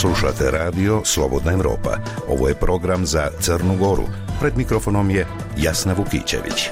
Slušate radio Slobodna Evropa. Ovo je program za Crnu Goru. Pred mikrofonom je Jasna Vukićević.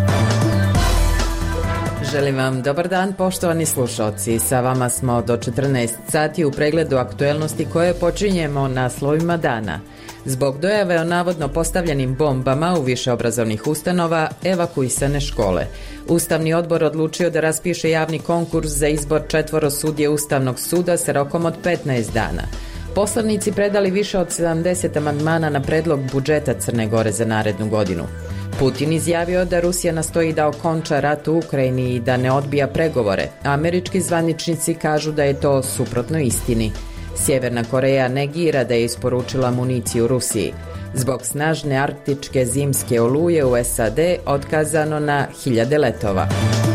Želim vam dobar dan, poštovani slušalci. Sa vama smo do 14 sati u pregledu aktuelnosti koje počinjemo naslovima dana. Zbog dojave o navodno postavljenim bombama u više obrazovnih ustanova, evakuisane škole. Ustavni odbor odlučio da raspiše javni konkurs za izbor 4 sudije Ustavnog suda sa rokom od 15 dana. Poslanici predali više od 70 amandmana na predlog budžeta Crne Gore za narednu godinu. Putin izjavio da Rusija nastoji da okonča rat u Ukrajini i da ne odbija pregovore. Američki zvaničnici kažu da je to suprotno istini. Sjeverna Koreja negira da je isporučila municiju Rusiji. Zbog snažne arktičke zimske oluje u SAD otkazano na 1000 letova.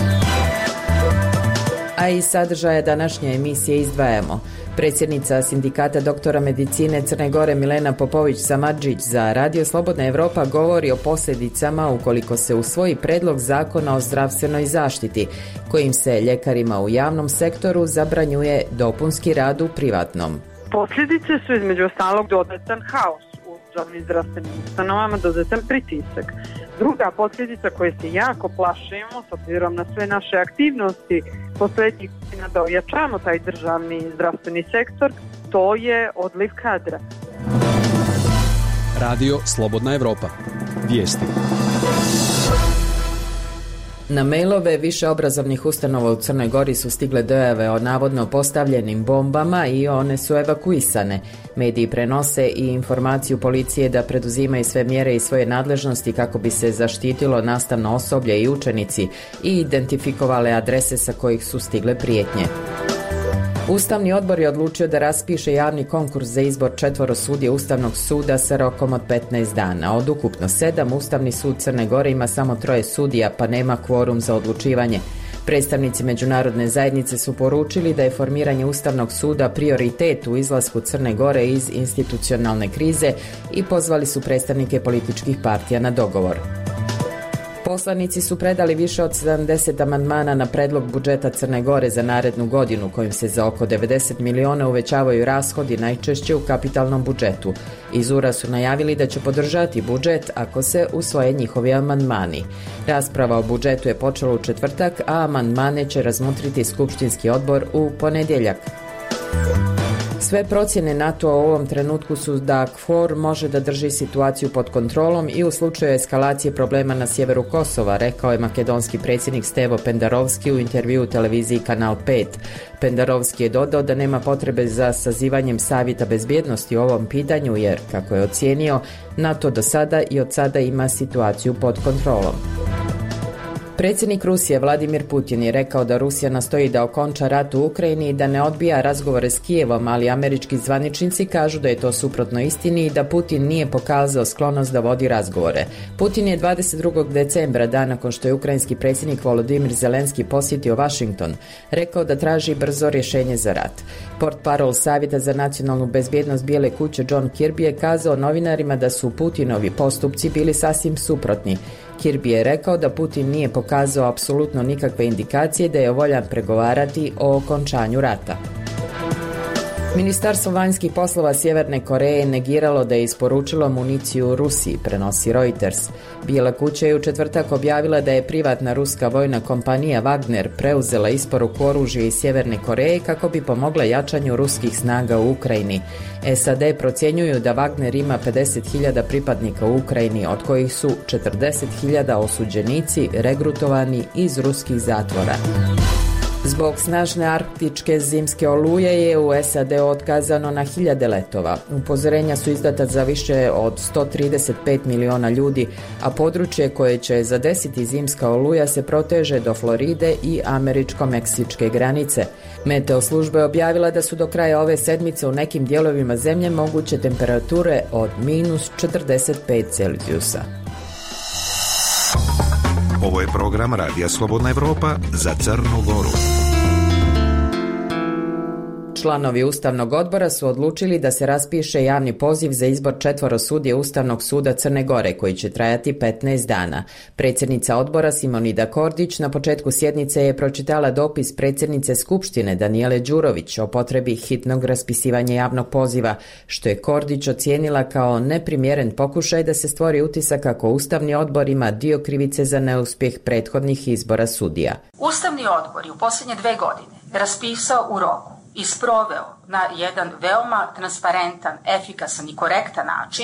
A iz sadržaja današnje emisije izdvajamo. Predsjednica Sindikata doktora medicine Crne Gore Milena Popović-Samardžić za Radio Slobodna Evropa govori o posljedicama ukoliko se usvoji predlog zakona o zdravstvenoj zaštiti, kojim se ljekarima u javnom sektoru zabranjuje dopunski rad u privatnom. Posljedice su između ostalog dodatan haos u državnim zdravstvenim ustanovama, dodatan pritisak. Druga posljedica koje se jako plašimo, s obzirom na sve naše aktivnosti posljednjih godina da ojačamo taj državni zdravstveni sektor, to je odliv kadra. Radio Slobodna Evropa. Vijesti. Na mailove više obrazovnih ustanova u Crnoj Gori su stigle dojave o navodno postavljenim bombama i one su evakuisane. Mediji prenose i informaciju policije da preduzimaju sve mjere i svoje nadležnosti kako bi se zaštitilo nastavno osoblje i učenici i identifikovale adrese sa kojih su stigle prijetnje. Ustavni odbor je odlučio da raspiše javni konkurs za izbor 4 sudije Ustavnog suda sa rokom od 15 dana. Od ukupno 7, Ustavni sud Crne Gore ima samo 3 sudija, pa nema kvorum za odlučivanje. Predstavnici međunarodne zajednice su poručili da je formiranje Ustavnog suda prioritet u izlasku Crne Gore iz institucionalne krize i pozvali su predstavnike političkih partija na dogovor. Poslanici su predali više od 70 amandmana na predlog budžeta Crne Gore za narednu godinu, kojim se za oko 90 miliona uvećavaju rashodi, najčešće u kapitalnom budžetu. Iz URA su najavili da će podržati budžet ako se usvoje njihovi amandmani. Rasprava o budžetu je počela u četvrtak, a amandmane će razmotriti skupštinski odbor u ponedjeljak. Sve procjene NATO-a u ovom trenutku su da KFOR može da drži situaciju pod kontrolom i u slučaju eskalacije problema na sjeveru Kosova, rekao je makedonski predsjednik Stevo Pendarovski u intervjuu televiziji Kanal 5. Pendarovski je dodao da nema potrebe za sazivanjem savjeta bezbjednosti o ovom pitanju jer, kako je ocijenio, NATO do sada i od sada ima situaciju pod kontrolom. Predsjednik Rusije Vladimir Putin je rekao da Rusija nastoji da okonča rat u Ukrajini i da ne odbija razgovore s Kijevom, ali američki zvaničnici kažu da je to suprotno istini i da Putin nije pokazao sklonost da vodi razgovore. Putin je 22. decembra, dan nakon što je ukrajinski predsjednik Volodymyr Zelenski posjetio Washington, rekao da traži brzo rješenje za rat. Portparol Savjeta za nacionalnu bezbjednost Bijele kuće John Kirby je kazao novinarima da su Putinovi postupci bili sasvim suprotni. Kirby je rekao da Putin nije pokazao apsolutno nikakve indikacije da je voljan pregovarati o okončanju rata. Ministarstvo vanjskih poslova Sjeverne Koreje negiralo da je isporučilo municiju Rusiji, prenosi Reuters. Bijela kuća je u četvrtak objavila da je privatna ruska vojna kompanija Wagner preuzela isporuku oružja iz Sjeverne Koreje kako bi pomogla jačanju ruskih snaga u Ukrajini. SAD procjenjuju da Wagner ima 50.000 pripadnika u Ukrajini, od kojih su 40.000 osuđenici regrutovani iz ruskih zatvora. Zbog snažne arktičke zimske oluje je u SAD otkazano na 1000 letova. Upozorenja su izdata za više od 135 miliona ljudi, a područje koje će zadesiti zimska oluja se proteže do Floride i američko-meksičke granice. Meteo služba je objavila da su do kraja ove sedmice u nekim dijelovima zemlje moguće temperature od -45 Celzijusa. Ovo je program Radija Slobodna Evropa za Crnu Goru. Članovi Ustavnog odbora su odlučili da se raspiše javni poziv za izbor 4 sudija Ustavnog suda Crne Gore, koji će trajati 15 dana. Predsjednica odbora Simonida Kordić na početku sjednice je pročitala dopis predsjednice Skupštine Danijele Đurović o potrebi hitnog raspisivanja javnog poziva, što je Kordić ocijenila kao neprimjeren pokušaj da se stvori utisak kako Ustavni odbor ima dio krivice za neuspjeh prethodnih izbora sudija. Ustavni odbor je u posljednje 2 godine raspisao u roku i sproveo na jedan veoma transparentan, efikasan i korektan način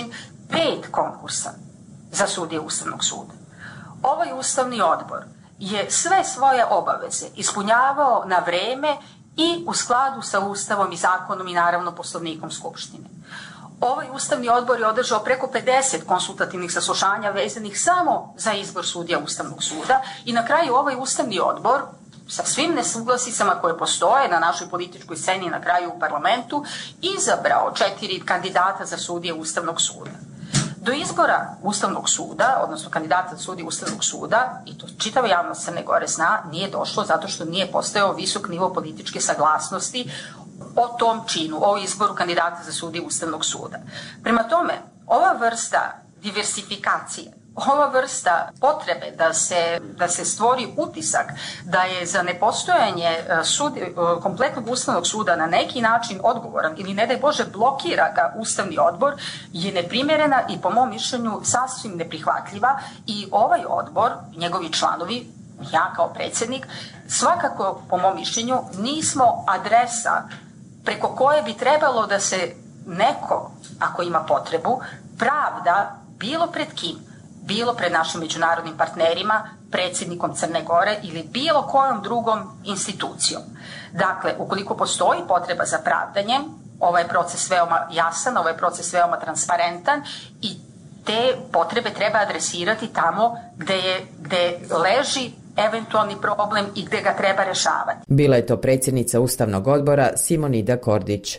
5 konkursa za sudije Ustavnog suda. Ovaj Ustavni odbor je sve svoje obaveze ispunjavao na vreme i u skladu sa Ustavom i zakonom i naravno Poslovnikom Skupštine. Ovaj Ustavni odbor je održao preko 50 konsultativnih saslušanja vezanih samo za izbor sudija Ustavnog suda i na kraju ovaj Ustavni odbor sa svim nesuglasicama koje postoje na našoj političkoj sceni na kraju u parlamentu izabrao 4 kandidata za sudije Ustavnog suda. Do izbora Ustavnog suda, odnosno kandidata za sudije Ustavnog suda, i to čitava javnost Crne Gore zna, nije došlo zato što nije postojao visok nivo političke saglasnosti o tom činu, o izboru kandidata za sudije Ustavnog suda. Prema tome, ova vrsta diversifikacije, ova vrsta potrebe da se stvori utisak da je za nepostojanje kompletnog Ustavnog suda na neki način odgovoran ili ne daj Bože blokira ga Ustavni odbor je neprimjerena i po mom mišljenju sasvim neprihvatljiva i ovaj odbor, njegovi članovi, ja kao predsjednik, svakako po mom mišljenju nismo adresa preko koje bi trebalo da se neko, ako ima potrebu, pravda bilo pred kim, bilo pred našim međunarodnim partnerima, predsjednikom Crne Gore ili bilo kojom drugom institucijom. Dakle, ukoliko postoji potreba za pravdanjem, ovaj je proces veoma jasan, ovaj je proces veoma transparentan i te potrebe treba adresirati tamo gde leži eventualni problem i gde ga treba rješavati. Bila je to predsjednica Ustavnog odbora Simonida Kordić.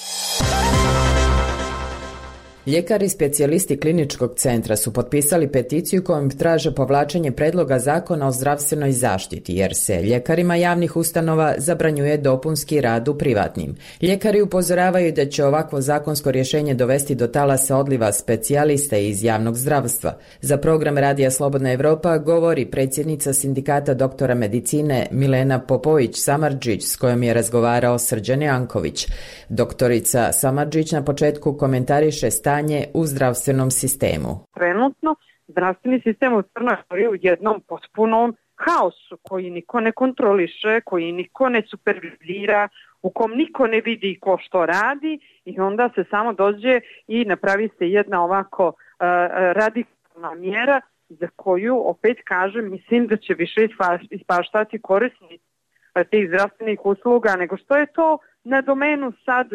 Ljekari specijalisti kliničkog centra su potpisali peticiju kojom traže povlačenje predloga zakona o zdravstvenoj zaštiti, jer se ljekarima javnih ustanova zabranjuje dopunski rad u privatnim. Ljekari upozoravaju da će ovakvo zakonsko rješenje dovesti do talasa odliva specijalista iz javnog zdravstva. Za program Radija Slobodna Evropa govori predsjednica sindikata doktora medicine Milena Popović-Samardžić, s kojom je razgovarao Srđan Janković. Doktorica Samardžić na početku komentariše stanje u zdravstvenom sistemu. Trenutno zdravstveni sistem u Crnoj Gori u jednom potpunom haosu koji niko ne kontroliše, koji niko ne supervizira, u kom niko ne vidi ko što radi i onda se samo dođe i napravi se jedna ovako radikalna mjera za koju, opet kažem, mislim da će više ispaštati korisnici tih zdravstvenih usluga nego što je to na domenu sad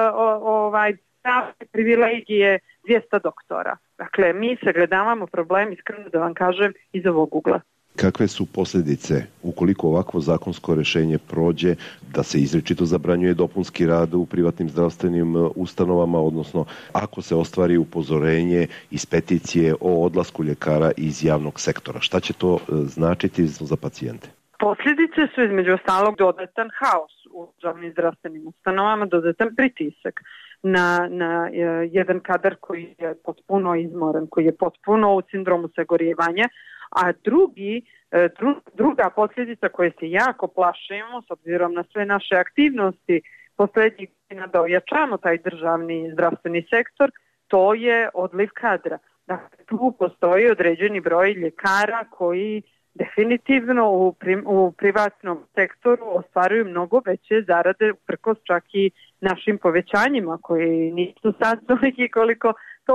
privilegije 200 doktora. Dakle, mi se gledavamo problem, iskreno da vam kažem, iz ovog ugla. Kakve su posljedice ukoliko ovakvo zakonsko rješenje prođe da se izričito zabranjuje dopunski rad u privatnim zdravstvenim ustanovama, odnosno ako se ostvari upozorenje iz peticije o odlasku ljekara iz javnog sektora? Šta će to značiti za pacijente? Posljedice su između ostalog dodatan haos u javnim zdravstvenim ustanovama, dodatan pritisak na jedan kadar koji je potpuno izmoran, koji je potpuno u sindromu sagorijevanja, a druga posljedica koje se jako plašimo s obzirom na sve naše aktivnosti posljednjih godina da ojačamo taj državni zdravstveni sektor, to je odliv kadra. Dakle, tu postoji određeni broj ljekara koji definitivno u privatnom sektoru ostvaruju mnogo veće zarade uprkos čak i našim povećanjima koji nisu sad toliki koliko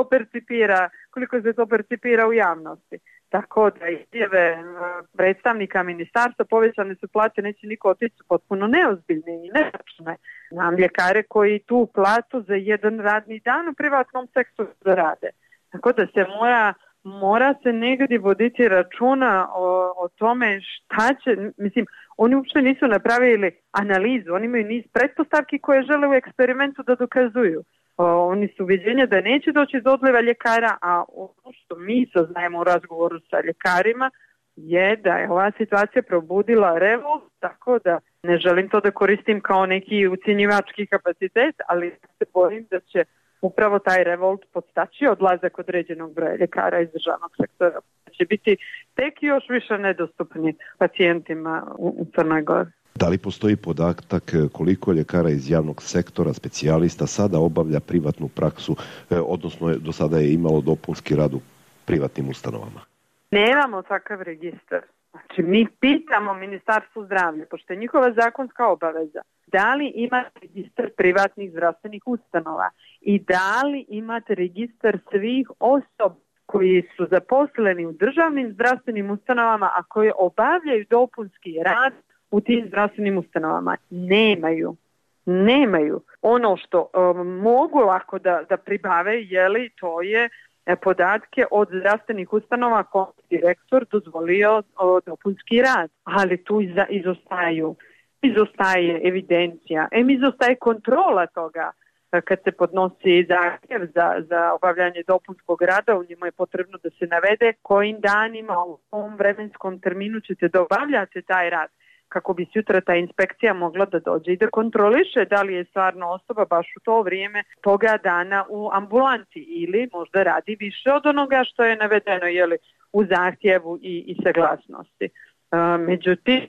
se to percipira u javnosti. Tako da izjave predstavnika ministarstva povećane su plate, neće niko otići, potpuno neozbiljne i netačne. Znam ljekare koji tu platu za jedan radni dan u privatnom sektoru zarade. Tako da se mora se negdje voditi računa o tome šta će, mislim, oni uopšte nisu napravili analizu, oni imaju niz pretpostavki koje žele u eksperimentu da dokazuju. Oni su uviđenja da neće doći do odliva ljekara, a ono što mi saznajemo u razgovoru sa ljekarima je da je ova situacija probudila revolt, tako da Ne želim to da koristim kao neki ucjenjivački kapacitet, ali se bojim da će upravo taj revolt podstaći odlazak određenog broja ljekara iz državnog sektora. Će biti tek još više nedostupni pacijentima u Crnoj Gori. Da li postoji podatak koliko ljekara iz javnog sektora, specijalista, sada obavlja privatnu praksu, odnosno do sada je imalo dopunski rad u privatnim ustanovama? Nemamo takav registar. Znači, mi pitamo Ministarstvo zdravlja, pošto je njihova zakonska obaveza, da li imate registar privatnih zdravstvenih ustanova i da li imate registar svih osoba koji su zaposleni u državnim zdravstvenim ustanovama, a koji obavljaju dopunski rad u tim zdravstvenim ustanovama. Nemaju. Ono što mogu lako da pribave, to je podatke od zdravstvenih ustanova koje je direktor dozvolio dopunski rad, ali tu izostaje evidencija, izostaje kontrola toga. Kad se podnosi zahtjev za obavljanje dopunskog rada, u njemu je potrebno da se navede kojim danima, u kom vremenskom terminu ćete da obavljate taj rad, kako bi sutra ta inspekcija mogla da dođe i da kontroliše da li je stvarno osoba baš u to vrijeme toga dana u ambulanti ili možda radi više od onoga što je navedeno u zahtjevu i saglasnosti. Međutim,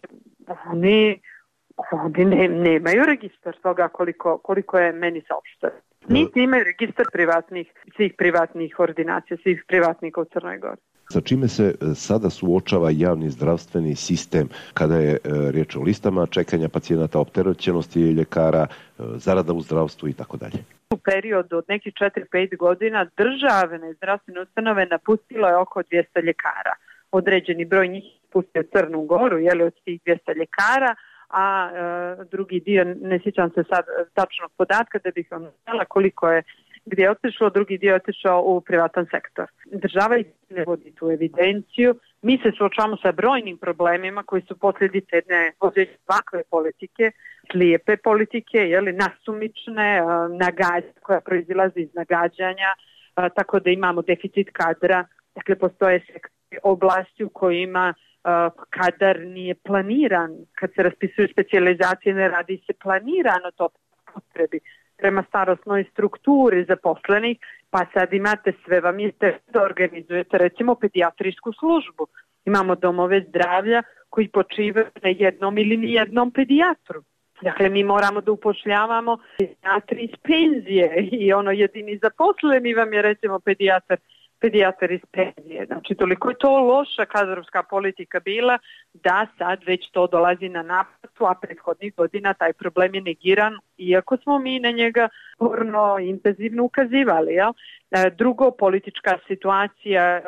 oni nemaju registar toga koliko je meni saopšteno. Niti imaju registar svih privatnih ordinacija, svih privatnika u Crnoj Gori. Sa čime se sada suočava javni zdravstveni sistem kada je riječ o listama čekanja pacijenata, opterećenosti ljekara, zarada u zdravstvu i tako dalje? U periodu od nekih 4-5 godina državne zdravstvene ustanove napustilo je oko 200 ljekara. Određeni broj njih pustio Crnu Goru, od tih 200 ljekara, a drugi dio, ne sjećam se sad tačnog podatka da bih vam znala koliko je gdje je otišlo, drugi dio je otišao u privatan sektor. Država ne vodi tu evidenciju. Mi se suočavamo sa brojnim problemima koji su posljedice jedne ovakve politike, slijepe politike, nasumične, koja proizilazi iz nagađanja, tako da imamo deficit kadra. Dakle, postoje sektori, oblasti u kojima kadar nije planiran. Kad se raspisuju specijalizacije, ne radi se planirano to potrebi prema starosnoj strukturi zaposlenih, pa sad imate sve vam je da organizujete recimo pedijatrijsku službu. Imamo domove zdravlja koji počivaju na jednom ili nijednom pedijatru. Dakle, mi moramo da upošljavamo pedijatri iz penzije i jedini zaposleni vam je recimo pedijatar iz penzije. Znači, toliko je to loša kadrovska politika bila da sad već to dolazi na naplatu, a prethodnih godina taj problem je negiran, iako smo mi na njega porno intenzivno ukazivali. Drugo, politička situacija,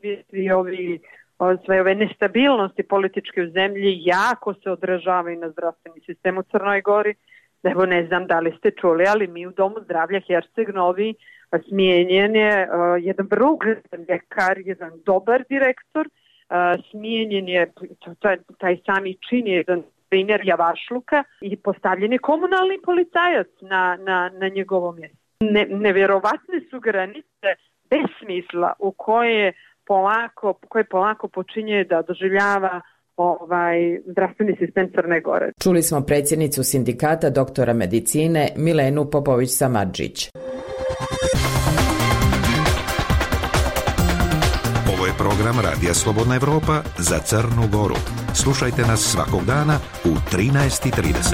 sve ove nestabilnosti političke u zemlji jako se odražavaju na zdravstveni sistem u Crnoj Gori. Evo, ne znam da li ste čuli, ali mi u Domu zdravlja Herceg Novi smijenjen je jedan vrlo ugledan ljekar, jedan dobar direktor, smijenjen je taj sami čin je jedan primjer javašluka i postavljen je komunalni policajac na njegovom mjestu. Nevjerovatne su granice besmisla u koje polako počinje da doživljava zdravstveni sistem Crne Gore. Čuli smo predsjednicu sindikata doktora medicine Milenu Popović-Samardžić. Ovo je program Radija Slobodna Evropa za Crnu Goru. Slušajte nas svakog dana u 13:30.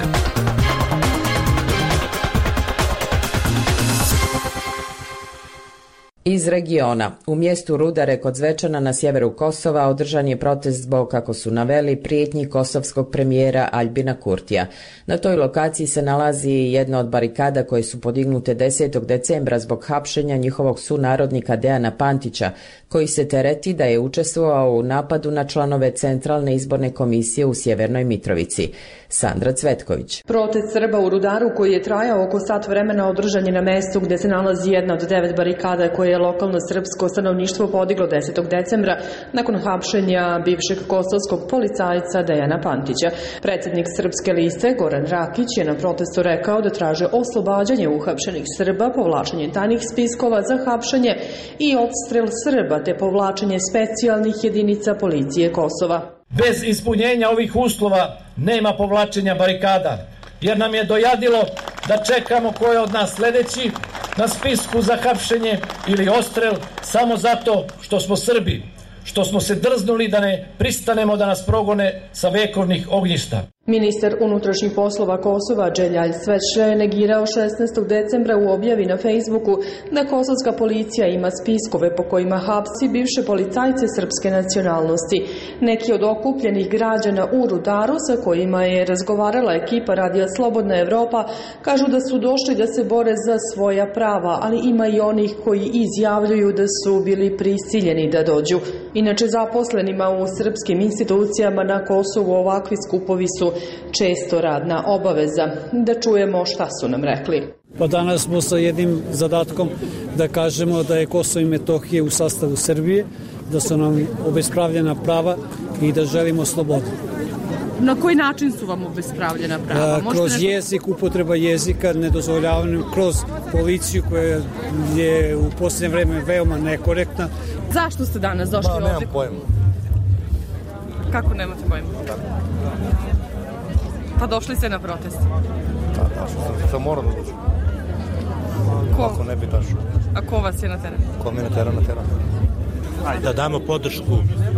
Iz regiona. U mjestu Rudare kod Zvečana na sjeveru Kosova održan je protest zbog, kako su naveli, prijetnji kosovskog premijera Aljbina Kurtija. Na toj lokaciji se nalazi jedna od barikada koje su podignute 10. decembra zbog hapšenja njihovog sunarodnika Dejana Pantića, koji se tereti da je učestvovao u napadu na članove Centralne izborne komisije u Sjevernoj Mitrovici. Sandra Cvetković. Protest Srba u Rudaru koji je trajao oko sat vremena održan je na mjestu gdje se nalazi jedna od 9 barikada koje je lokalno srpsko stanovništvo podiglo 10. decembra nakon hapšenja bivšeg kosovskog policajca Dejana Pantića. Predsjednik Srpske liste Goran Rakić je na protestu rekao da traže oslobađanje uhapšenih Srba, povlačenje tajnih spiskova za hapšenje i odstrel Srba te povlačenje specijalnih jedinica policije Kosova. Bez ispunjenja ovih uslova nema povlačenja barikada, jer nam je dojadilo da čekamo ko je od nas sledeći na spisku za hapšenje ili odstrel samo zato što smo Srbi, što smo se drznuli da ne pristanemo da nas progone sa vekovnih ognjišta. Ministar unutrašnjih poslova Kosova Dželjalj Sveća je negirao 16. decembra u objavi na Facebooku da kosovska policija ima spiskove po kojima hapsi bivše policajce srpske nacionalnosti. Neki od okupljenih građana u Rudaru sa kojima je razgovarala ekipa Radija Slobodna Evropa kažu da su došli da se bore za svoja prava, ali ima i onih koji izjavljuju da su bili prisiljeni da dođu. Inače, zaposlenima u srpskim institucijama na Kosovu ovakvi skupovi su često radna obaveza. Da čujemo šta su nam rekli. Pa danas smo sa jednim zadatkom da kažemo da je Kosovo i Metohija u sastavu Srbije, da su nam obespravljena prava i da želimo slobodu. Na koji način su vam obespravljena prava? Kroz jezik, upotreba jezika, nedozvoljavanje, kroz policiju koja je u posljednje vreme veoma nekorektna. Zašto ste danas došli ovdje? Nemam pojma. Kako nemate pojma? Pa došli ste na protest. Da, sam morao da dođu. Ko? Ako ne bi došao. A ko vas je na teren? Ko me na teren? Da damo podršku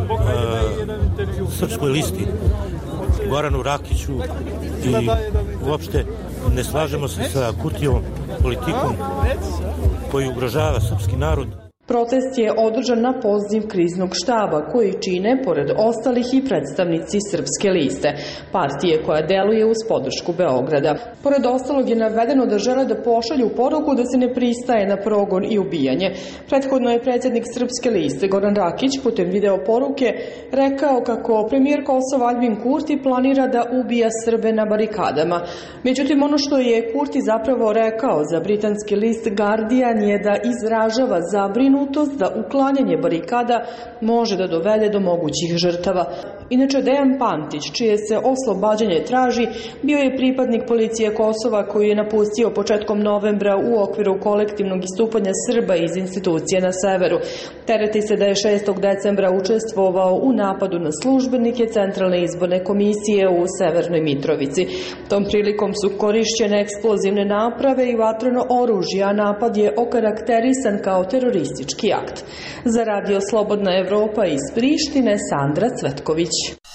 srpskoj listi, Goranu Rakiću i uopšte ne slažemo se sa Kurtijevom politikom koji ugrožava srpski narod. Protest je održan na poziv kriznog štaba koji čine, pored ostalih, i predstavnici Srpske liste, partije koja deluje uz podršku Beograda. Pored ostalog je navedeno da žele da pošalju poruku da se ne pristaje na progon i ubijanje. Prethodno je predsjednik Srpske liste Goran Rakić putem video poruke rekao kako premijer Kosova Aljbin Kurti planira da ubija Srbe na barikadama. Međutim, ono što je Kurti zapravo rekao za britanski list Guardian je da izražava zabrinutost da uklanjanje barikada može da dovede do mogućih žrtava. Inače, Dejan Pantić, čije se oslobađanje traži, bio je pripadnik policije Kosova koji je napustio početkom novembra u okviru kolektivnog istupanja Srba iz institucije na severu. Tereti se da je 6. decembra učestvovao u napadu na službenike Centralne izborne komisije u Severnoj Mitrovici. Tom prilikom su korišćene eksplozivne naprave i vatreno oružje, a napad je okarakterisan kao teroristički akt. Za Radio Slobodna Evropa iz Prištine, Sandra Cvetković.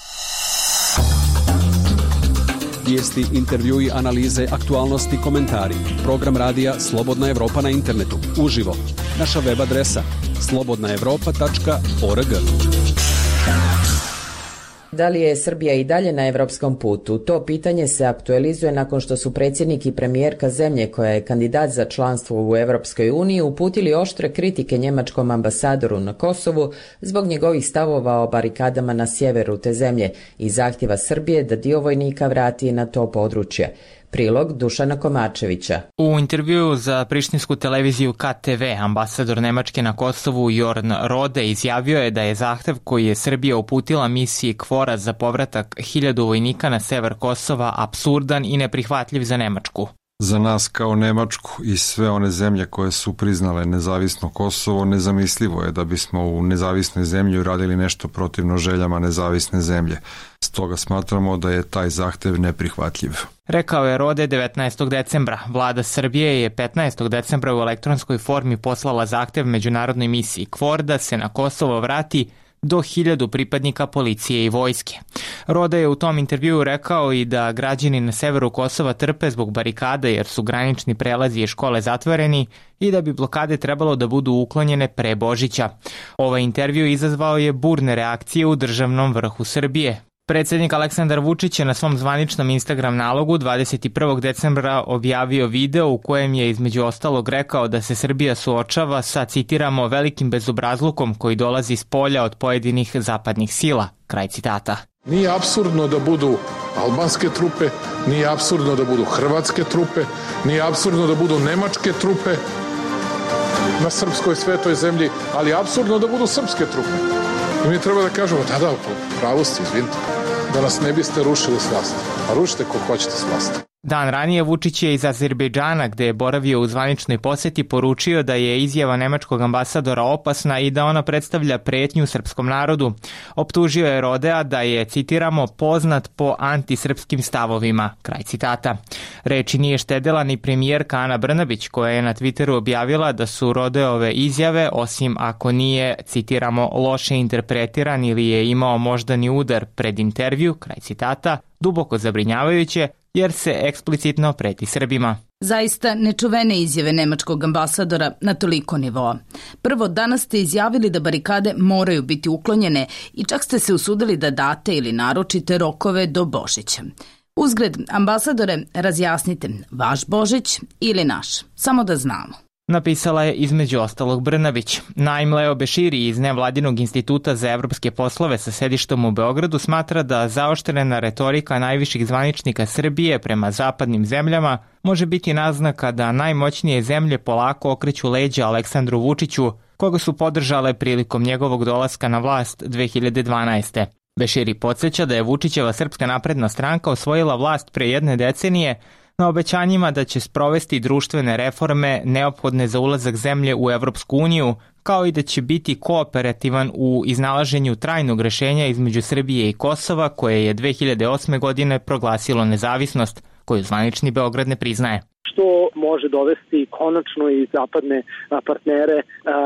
Vijesti, intervjui, analize, aktualnosti, komentari. Program radija Slobodna Evropa na internetu. Uživo. Naša web adresa slobodnaevropa.org. Da li je Srbija i dalje na evropskom putu? To pitanje se aktualizuje nakon što su predsjednik i premijerka zemlje koja je kandidat za članstvo u Evropskoj uniji uputili oštre kritike njemačkom ambasadoru na Kosovu zbog njegovih stavova o barikadama na sjeveru te zemlje i zahtjeva Srbije da dio vojnika vrati na to područje. Prilog Dušana Komačevića. U intervjuu za prištinsku televiziju KTV ambasador Nemačke na Kosovu Jorn Rode izjavio je da je zahtev koji je Srbija uputila misiji KFOR-a za povratak 1000 vojnika na sever Kosova apsurdan i neprihvatljiv za Nemačku. Za nas kao Nemačku i sve one zemlje koje su priznale nezavisno Kosovo, nezamislivo je da bismo u nezavisnoj zemlji uradili nešto protivno željama nezavisne zemlje. Stoga smatramo da je taj zahtev neprihvatljiv. Rekao je Rode 19. decembra. Vlada Srbije je 15. decembra u elektronskoj formi poslala zahtev međunarodnoj misiji KFOR da se na Kosovo vrati do 1000 pripadnika policije i vojske. Roda je u tom intervjuu rekao i da građani na severu Kosova trpe zbog barikada jer su granični prelazi i škole zatvoreni i da bi blokade trebalo da budu uklonjene pre Božića. Ovaj intervju izazvao je burne reakcije u državnom vrhu Srbije. Predsjednik Aleksandar Vučić je na svom zvaničnom Instagram nalogu 21. decembra objavio video u kojem je između ostalog rekao da se Srbija suočava sa, citiramo, velikim bezobrazlukom koji dolazi s polja od pojedinih zapadnih sila. Kraj citata. Nije apsurdno da budu albanske trupe, nije apsurdno da budu hrvatske trupe, nije apsurdno da budu nemačke trupe na srpskoj svetoj zemlji, ali je apsurdno da budu srpske trupe. I mi treba da kažemo, da, pravo ste, izvinite, da nas ne biste rušili s vlasti. A rušite ko hoćete s vlasti. Dan ranije Vučić je iz Azerbejdžana, gde je boravio u zvaničnoj poseti, poručio da je izjava nemačkog ambasadora opasna i da ona predstavlja pretnju srpskom narodu. Optužio je Rodea da je, citiramo, poznat po antisrpskim stavovima, kraj citata. Reči nije štedela ni premijerka Ana Brnabić, koja je na Twitteru objavila da su Rodeove izjave, osim ako nije, citiramo, loše interpretiran ili je imao moždani udar pred intervju, kraj citata, duboko zabrinjavajuće, jer se eksplicitno preti Srbima. Zaista nečuvene izjave nemačkog ambasadora na toliko nivoa. Prvo, danas ste izjavili da barikade moraju biti uklonjene i čak ste se usudili da date ili naručite rokove do Božića. Uzgred, ambasadore, razjasnite, vaš Božić ili naš, samo da znamo. Napisala je između ostalog Brnabić. Naim Leo Beširi iz Nevladinog instituta za evropske poslove sa sedištom u Beogradu smatra da zaoštrena retorika najviših zvaničnika Srbije prema zapadnim zemljama može biti naznaka da najmoćnije zemlje polako okreću leđa Aleksandru Vučiću, koga su podržale prilikom njegovog dolaska na vlast 2012. Beširi podsjeća da je Vučićeva Srpska napredna stranka osvojila vlast pre jedne decenije na obećanjima da će sprovesti društvene reforme neophodne za ulazak zemlje u Evropsku uniju, kao i da će biti kooperativan u iznalaženju trajnog rešenja između Srbije i Kosova, koje je 2008. godine proglasilo nezavisnost, koju zvanični Beograd ne priznaje. Što može dovesti konačno i zapadne partnere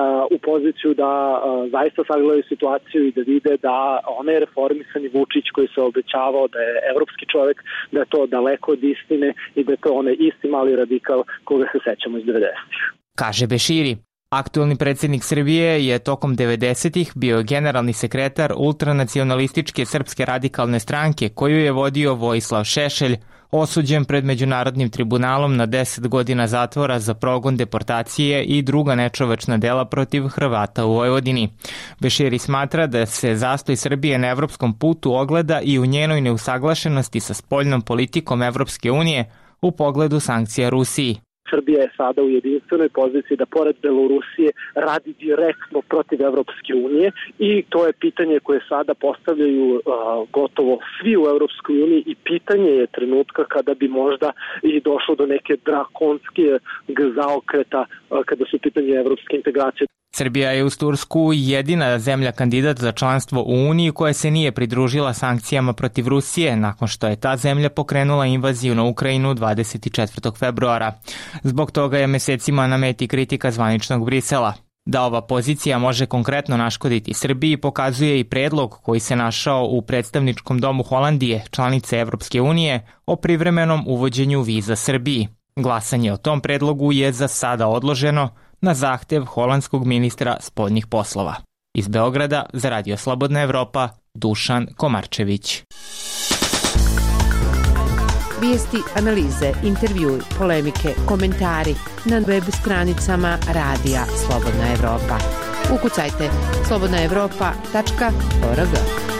u poziciju da zaista sagledaju situaciju i da vide da onaj reformisani Vučić koji se obećavao da je evropski čovjek, da je to daleko od istine i da je to onaj isti mali radikal koga se sećamo iz 90-ih. Kaže Beširi. Aktuelni predsjednik Srbije je tokom 90-ih bio generalni sekretar ultranacionalističke Srpske radikalne stranke koju je vodio Vojislav Šešelj, osuđen pred Međunarodnim tribunalom na 10 godina zatvora za progon, deportacije i druga nečovečna dela protiv Hrvata u Vojvodini. Beširi smatra da se zastoj Srbije na evropskom putu ogleda i u njenoj neusaglašenosti sa spoljnom politikom Evropske unije u pogledu sankcija Rusiji. Srbija je sada u jedinstvenoj poziciji da pored Belorusije radi direktno protiv Evropske unije i to je pitanje koje sada postavljaju gotovo svi u Evropskoj uniji i pitanje je trenutka kada bi možda i došlo do neke drakonske zaokreta kada su pitanje evropske integracije. Srbija je uz Tursku jedina zemlja kandidat za članstvo u Uniji koja se nije pridružila sankcijama protiv Rusije nakon što je ta zemlja pokrenula invaziju na Ukrajinu 24. februara. Zbog toga je mesecima na meti kritika zvaničnog Brisela. Da ova pozicija može konkretno naškoditi Srbiji pokazuje i predlog koji se našao u predstavničkom domu Holandije, članice Evropske unije, o privremenom uvođenju viza Srbiji. Glasanje o tom predlogu je za sada odloženo na zahtev holandskog ministra spoljnih poslova. Iz Beograda za Radio Slobodna Evropa, Dušan Komarčević. Vijesti, analize, intervjui, polemike, komentari na web stranicama Radija Slobodna Evropa. Ukucajte slobodnaevropa.org.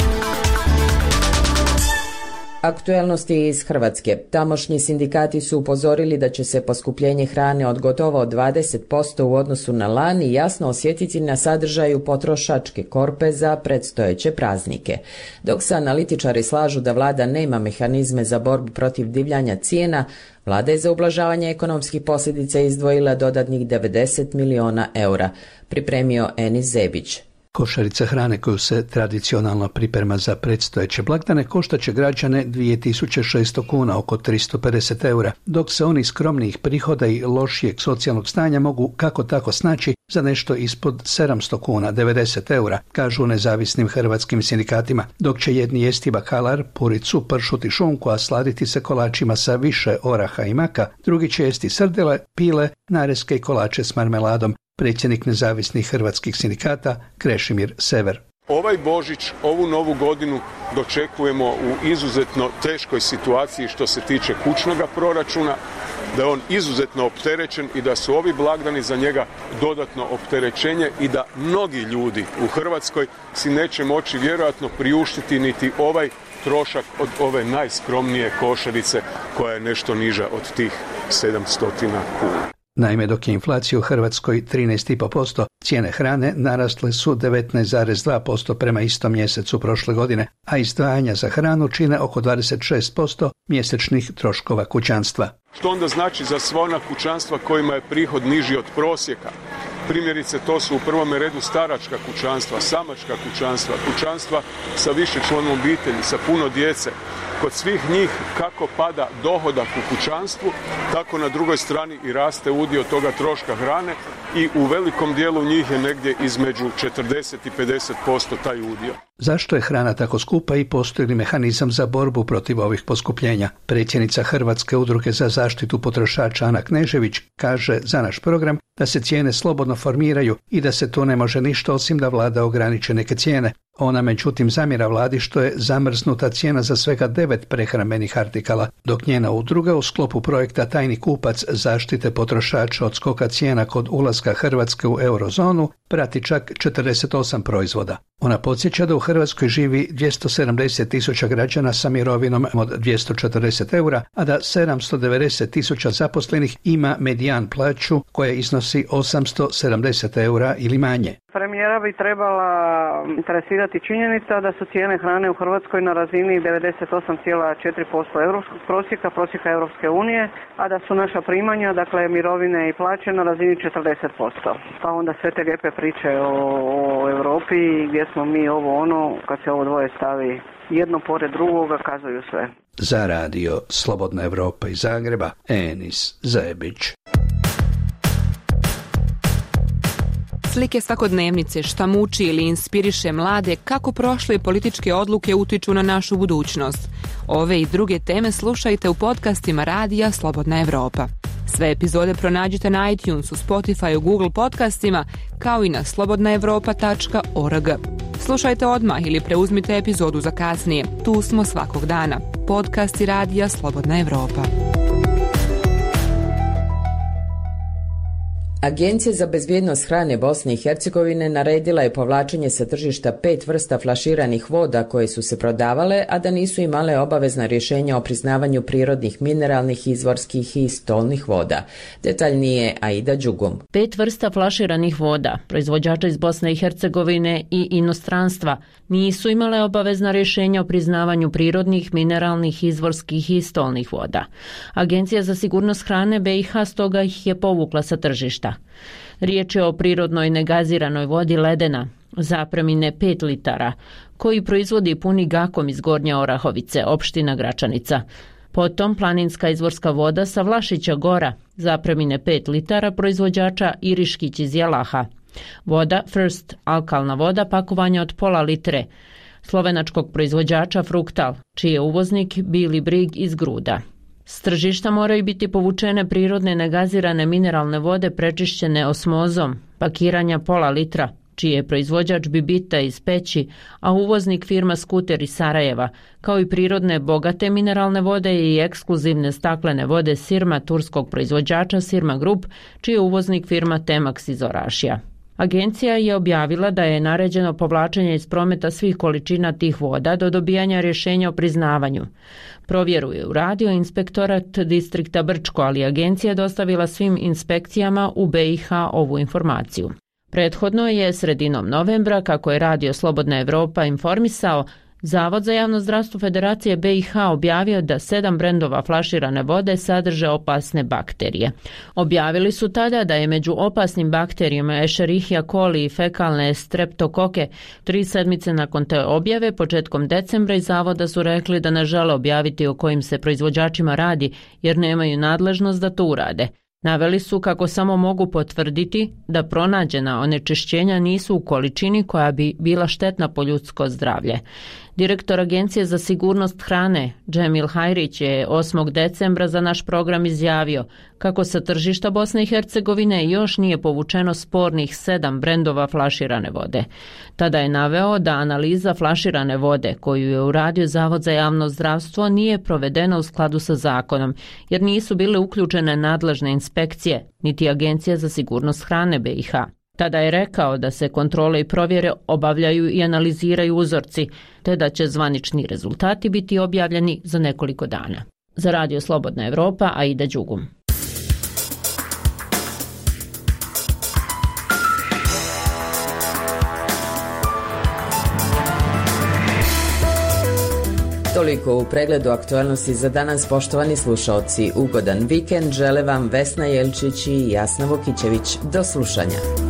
Aktuelnosti iz Hrvatske. Tamošnji sindikati su upozorili da će se poskupljenje hrane od gotovo 20% u odnosu na lani jasno osjetiti na sadržaju potrošačke korpe za predstojeće praznike. Dok se analitičari slažu da vlada nema mehanizme za borbu protiv divljanja cijena, vlada je za ublažavanje ekonomskih posljedica izdvojila dodatnih 90 miliona eura, pripremio Enis Zebić. Košarica hrane koju se tradicionalno priprema za predstojeće blagdane koštaće građane 2600 kuna, oko 350 eura, dok se oni skromnijih prihoda i lošijeg socijalnog stanja mogu kako tako snaći za nešto ispod 700 kuna, 90 eura, kažu u nezavisnim hrvatskim sindikatima, dok će jedni jesti bakalar, puricu, pršut i šunku, a sladiti se kolačima sa više oraha i maka, drugi će jesti srdele, pile, nareske i kolače s marmeladom. Predsjednik nezavisnih hrvatskih sindikata Krešimir Sever. Ovaj Božić, ovu novu godinu dočekujemo u izuzetno teškoj situaciji što se tiče kućnoga proračuna, da je on izuzetno opterećen i da su ovi blagdani za njega dodatno opterećenje i da mnogi ljudi u Hrvatskoj si neće moći vjerojatno priuštiti niti ovaj trošak od ove najskromnije košarice koja je nešto niža od tih 700 kuna. Naime, dok je inflacija u Hrvatskoj 13,5%, cijene hrane narasle su 19,2% prema istom mjesecu prošle godine, a izdvajanja za hranu čine oko 26% mjesečnih troškova kućanstva. Što onda znači za sva ona kućanstva kojima je prihod niži od prosjeka? Primjerice, to su u prvome redu staračka kućanstva, samačka kućanstva, kućanstva sa više članova obitelji, sa puno djece. Kod svih njih kako pada dohodak u kućanstvu, tako na drugoj strani i raste udio toga troška hrane i u velikom dijelu njih je negdje između 40 i 50% taj udio. Zašto je hrana tako skupa i postoji li mehanizam za borbu protiv ovih poskupljenja? Predsjednica Hrvatske udruge za zaštitu potrošača Ana Knežević kaže za naš program da se cijene slobodno formiraju i da se tu ne može ništa osim da vlada ograniče neke cijene. Ona međutim zamjera vladi što je zamrznuta cijena za svega 9 prehrambenih artikala, dok njena udruga u sklopu projekta Tajni kupac zaštite potrošača od skoka cijena kod ulaska Hrvatske u eurozonu prati čak 48 proizvoda. Ona podsjeća da u Hrvatskoj živi 270.000 građana sa mirovinom od 240 eura, a da 790.000 zaposlenih ima medijan plaću koja iznosi 870 eura ili manje. Premijera bi trebala interesirati činjenica da su cijene hrane u Hrvatskoj na razini 98,4% europskog prosjeka Europske unije, a da su naša primanja, dakle mirovine i plaće na razini 40%. Pa onda sve te lijepe priče o Europi gdje smo mi ovo ono, kad se ovo dvoje stavi jedno pored drugoga, kazuju sve. Za radio Slobodna Evropa iz Zagreba, Enis Zebić. Slike svakodnevnice, šta muči ili inspiriše mlade, kako prošle političke odluke utiču na našu budućnost. Ove i druge teme slušajte u podcastima Radija Slobodna Evropa. Sve epizode pronađite na iTunesu, Spotifyu, Google podcastima, kao i na slobodnaevropa.org. Slušajte odmah ili preuzmite epizodu za kasnije. Tu smo svakog dana. Podcasti Radija Slobodna Evropa. Agencija za bezbjednost hrane Bosne i Hercegovine naredila je povlačenje sa tržišta 5 vrsta flaširanih voda koje su se prodavale, a da nisu imale obavezna rješenja o priznavanju prirodnih, mineralnih, izvorskih i stolnih voda. Detaljnije Aida Đugum. 5 vrsta flaširanih voda, proizvođača iz Bosne i Hercegovine i inostranstva, nisu imale obavezna rješenja o priznavanju prirodnih, mineralnih, izvorskih i stolnih voda. Agencija za sigurnost hrane BiH stoga ih je povukla sa tržišta. Riječ je o prirodnoj negaziranoj vodi Ledena, zapremine 5 litara, koji proizvodi Puni Gakom iz Gornje Orahovice, opština Gračanica. Potom planinska izvorska voda sa Vlašića Gora, zapremine 5 litara, proizvođača Iriškić iz Jelaha. Voda First, alkalna voda, pakovanja od pola litre, slovenačkog proizvođača Fruktal, čiji je uvoznik Bili Brig iz Gruda. S tržišta moraju biti povučene prirodne negazirane mineralne vode prečišćene osmozom, pakiranja pola litra, čiji je proizvođač Bibita iz Peći, a uvoznik firma Skuter iz Sarajeva, kao i prirodne bogate mineralne vode i ekskluzivne staklene vode Sirma turskog proizvođača Sirma Group, čiji je uvoznik firma Temax iz Orašija. Agencija je objavila da je naređeno povlačenje iz prometa svih količina tih voda do dobijanja rješenja o priznavanju. Provjeru je uradio inspektorat distrikta Brčko, ali agencija je dostavila svim inspekcijama u BiH ovu informaciju. Prethodno je sredinom novembra, kako je Radio Slobodna Evropa informisao, Zavod za javno zdravstvo Federacije BiH objavio da 7 brendova flaširane vode sadrže opasne bakterije. Objavili su tada da je među opasnim bakterijama Escherichia coli i fekalne streptokoke. 3 sedmice nakon te objave, početkom decembra, iz zavoda su rekli da ne žele objaviti o kojim se proizvođačima radi, jer nemaju nadležnost da to urade. Naveli su kako samo mogu potvrditi da pronađena onečišćenja nisu u količini koja bi bila štetna po ljudsko zdravlje. Direktor Agencije za sigurnost hrane Džemil Hajrić je 8. decembra za naš program izjavio kako sa tržišta Bosne i Hercegovine još nije povučeno spornih 7 brendova flaširane vode. Tada je naveo da analiza flaširane vode koju je uradio Zavod za javno zdravstvo nije provedena u skladu sa zakonom, jer nisu bile uključene nadležne inspekcije, niti Agencija za sigurnost hrane BiH. Tada je rekao da se kontrole i provjere obavljaju i analiziraju uzorci, te da će zvanični rezultati biti objavljeni za nekoliko dana. Za Radio Slobodna Evropa, Aida Đugum. Toliko u pregledu aktualnosti za danas, poštovani slušaoci. Ugodan vikend žele vam Vesna Jelčić i Jasna Vukićević. Do slušanja.